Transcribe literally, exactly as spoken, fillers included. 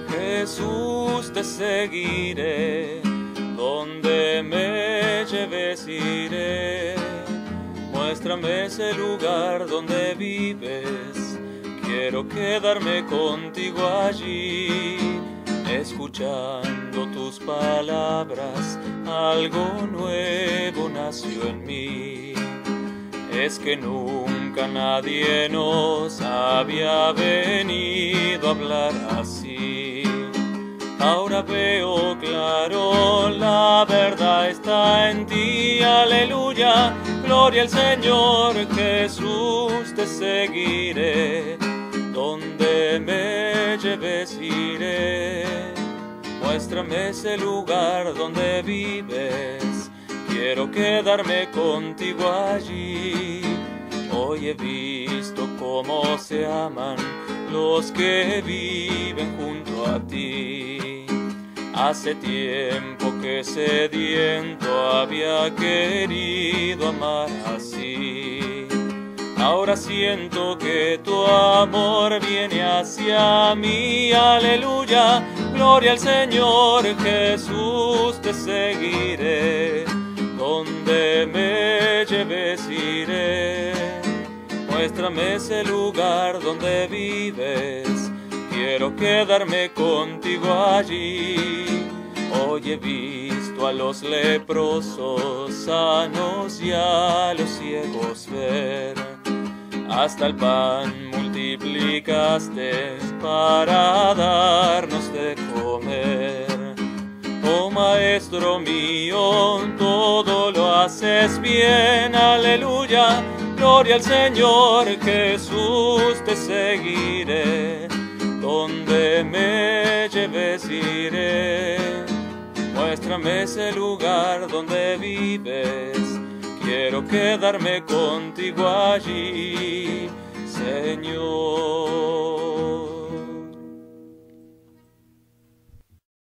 Jesús, te seguiré, donde me lleves iré. Muéstrame ese lugar donde vives, quiero quedarme contigo allí. Escuchando tus palabras, algo nuevo nació en mí. Es que nunca nadie nos había venido a hablar así. Ahora veo claro, la verdad está en ti, aleluya. Gloria al Señor Jesús, te seguiré, donde me lleves iré. Muéstrame ese lugar donde vives, quiero quedarme contigo allí. Hoy he visto cómo se aman los que viven junto a ti. Hace tiempo que sediento había querido amar así. Ahora siento que tu amor viene hacia mí, aleluya. Gloria al Señor Jesús, te seguiré, donde me lleves iré. Muéstrame ese lugar donde vives, quiero quedarme contigo allí. Hoy he visto a los leprosos sanos y a los ciegos ver. Hasta el pan multiplicaste para darnos de comer. Oh Maestro mío, todo lo haces bien, aleluya. Gloria al Señor Jesús, te seguiré, donde me lleves iré. Muéstrame ese lugar donde vives, quiero quedarme contigo allí.